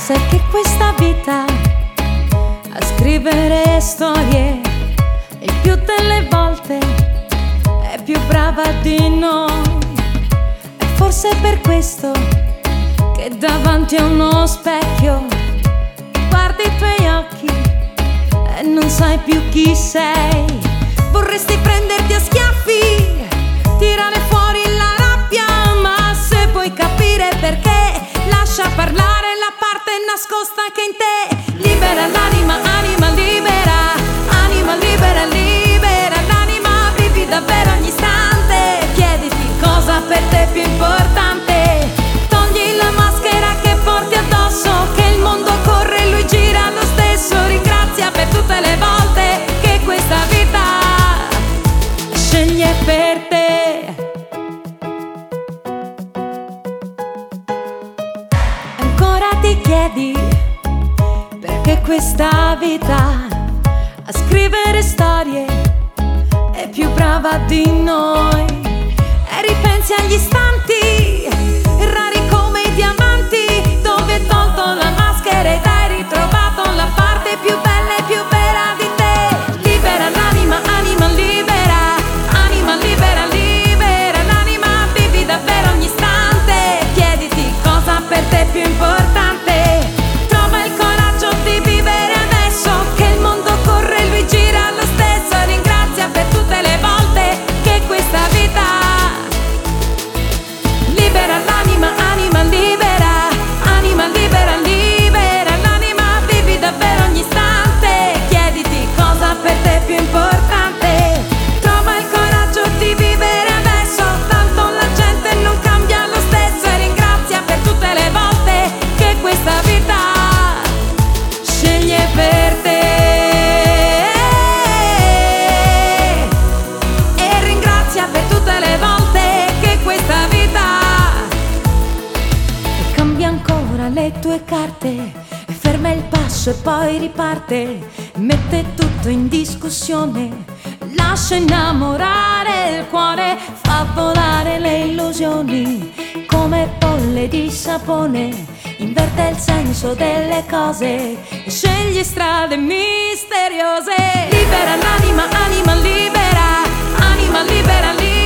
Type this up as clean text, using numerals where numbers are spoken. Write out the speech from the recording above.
Sai che questa vita a scrivere storie il più delle volte è più brava di noi. E forse è per questo che davanti a uno specchio guardi i tuoi occhi e non sai più chi sei. Vorresti prenderti a schiaffi, tirare fuori la rabbia, ma se vuoi capire perché, lascia parlare la parte nascosta che in te. Libera l'anima, anima libera, anima libera, libera l'anima, vivi davvero ogni istante. Chiediti cosa per te è più importante. Togli la maschera che porti addosso, che il mondo corre e lui gira lo stesso. Ringrazia per tutte le volte che questa vita sceglie per te. Ancora ti chiedi perché questa vita a scrivere storie è più brava di noi. E ripensi agli istanti rari come i diamanti, dove hai tolto la maschera ed hai ritrovato la parte più bella e più vera di te. Libera l'anima, anima libera, anima libera, libera l'anima, vivi davvero ogni istante. Chiediti cosa per te è più importante. Trova il coraggio di vivere adesso, che il mondo corre e lui gira lo stesso. Ringrazia per tutte le volte che questa vita libera l'anima, anima libera, anima libera, libera l'anima, vivi davvero ogni istante. Chiediti cosa per te è più importante. Trova il coraggio di vivere adesso, tanto la gente non cambia lo stesso. E ringrazia per tutte le volte che questa vita sceglie per te. E ringrazia per tutte le volte che questa vita e cambia ancora le tue carte, e ferma il passo e poi riparte. Mette tutto in discussione, lascia innamorare il cuore, fa volare le illusioni come bolle di sapone. Inverte il senso delle cose e sceglie strade misteriose. Libera l'anima, anima libera, anima libera, libera